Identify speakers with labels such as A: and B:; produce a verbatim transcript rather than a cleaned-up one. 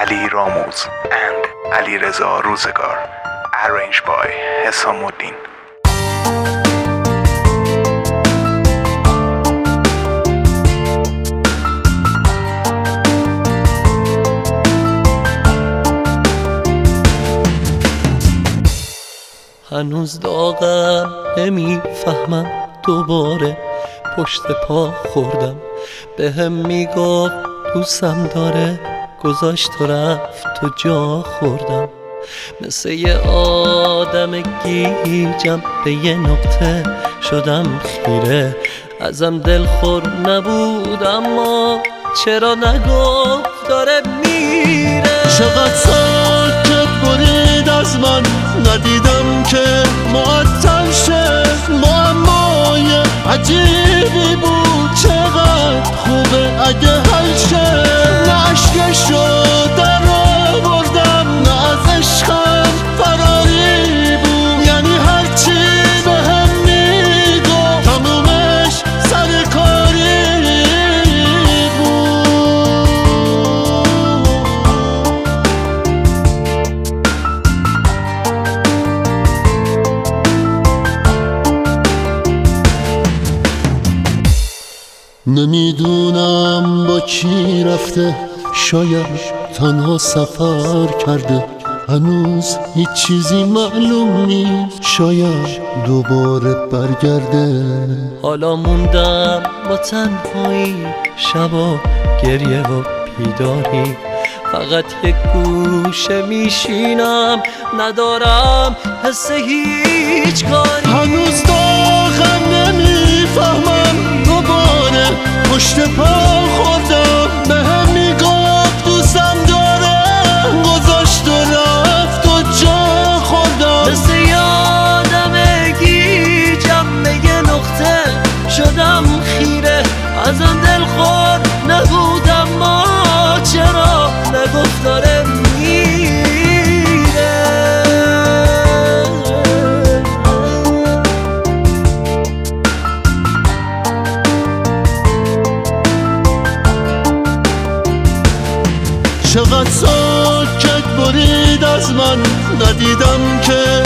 A: Ali Ramuz and Alireza Rozegar. Arranged by Hesamuddin.
B: هنوز داغم نمیفهمم دوباره پشت پا خوردم بهم میگفت دوستم داره گذاشت و رفت و جا خوردم مثل یه آدم گیجم به یه نقطه شدم خیره ازم دلخور نبود اما چرا نگفت داره میره
C: چقدر ساکت برید از من ندیدم که معطل شه معمای عجیبی بود چقدر خوبه اگه حل شه نه عشقشو در آوردم نه از عشقم فراری بود یعنی هرچی به هم میگفت تمومش سرکاری بود نمیدونم با کی رفته شاید تنها سفر کرده هنوز هیچ چیزی معلوم نیست شاید دوباره برگرده
B: حالا موندم با تنهایی شبا گریه و بیداری فقط یک گوشه میشینم ندارم حس هیچ کاری
C: هنوز داغم نمیفهمم دوباره پشت پا خوردم به هم میگفت دوستم داره گذاشت و رفت و جا خوردم
B: مثل یادم گیجم به یه نقطه شدم خیره ازم دلخور نبودم ما چرا نگفت داره میره
C: چقدر ساکت برید از من ندیدم که